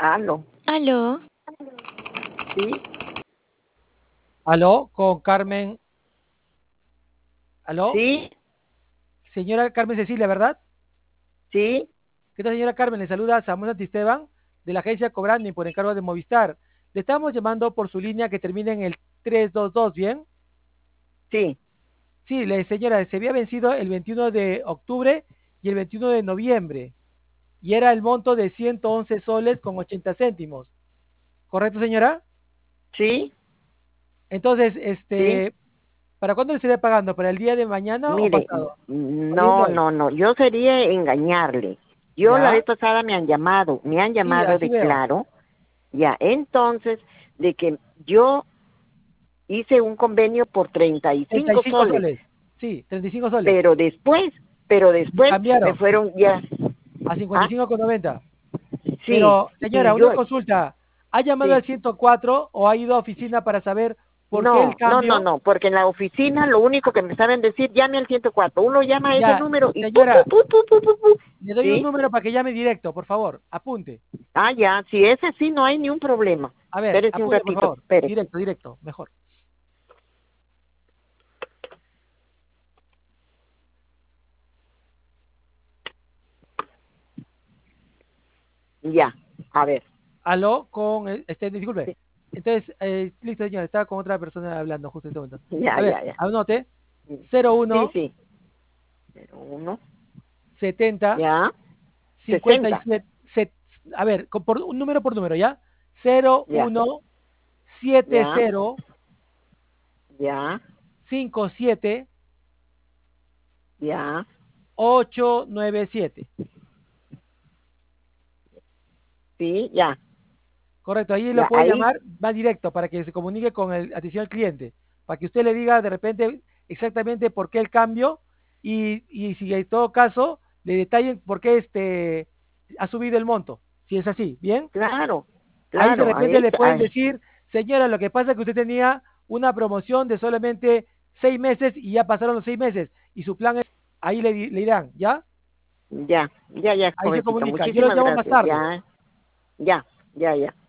Aló, Aló, sí, Aló, con Carmen. Aló, sí, señora Carmen Cecilia, ¿verdad? sí, ¿Qué tal, señora Carmen? Le saluda Samuel Santisteban de la agencia Cobranding por encargo de Movistar. Le estamos llamando por su línea que termina en el 322, ¿bien? sí. Sí, señora, se había vencido el 21 de octubre y el 21 de noviembre y era el monto de 111 soles con 80 céntimos. ¿Correcto, señora? Sí, Entonces, sí. ¿para cuándo le estaría pagando? ¿Para el día de mañana o Mire, pasado? ¿O bien de no, hoy? no, no, yo sería engañarle. Yo la ¿Ya? vez pasada me han Sí, llamado así de veo. Claro, ya, entonces, de que yo hice un convenio por treinta y treinta y cinco cinco soles, soles. Sí, 35 soles. pero después, pero Le después me cambiaron fueron ya, a cincuenta y ah, cinco con noventa. sí, Pero, señora, y una yo, consulta. ¿Ha llamado al sí. 104 o ha ido a oficina para saber por qué el No, no, no, cambio? no, porque en la oficina lo único que me saben decir, llame al 104. Uno llama a ese Ya, número y pu, pu, señora, pu, pu, pu, pu, pu. le doy un ¿Sí? número para que llame directo, por favor. Apunte. Ah, ya, si ese sí no hay ni un problema. A ver, Espérese un apunte, por ratito, favor. espere. Directo, directo, mejor. Ya, a ver. Aló, con, disculpe. Sí, Entonces, listo, señora, estaba con otra persona hablando justo en este momento. ya, A ver, ya, ya. anote. Sí, 01 sí. 01, 70 ya, 60, 57, a ver, por número, ¿ya? Cero ya, uno siete ya, cero ya, 57 ya, 897. sí, ya, Correcto, ahí lo ya, puede ahí, llamar, va directo para que se comunique con el atención al cliente, para que usted le diga de repente exactamente por qué el cambio y si en todo caso le detallen por qué ha subido el monto, si es así, ¿bien? claro, Ahí de claro, repente ahí, le pueden ahí, decir, señora, lo que pasa es que usted tenía una promoción de solamente 6 meses y ya pasaron los 6 meses y su plan es, ahí le dirán, ¿ya? ya, ya, ya, Ahí se jovencita, comunica. Yo lo muchísimas llamo más gracias, tarde. ya, ya, ya, ya.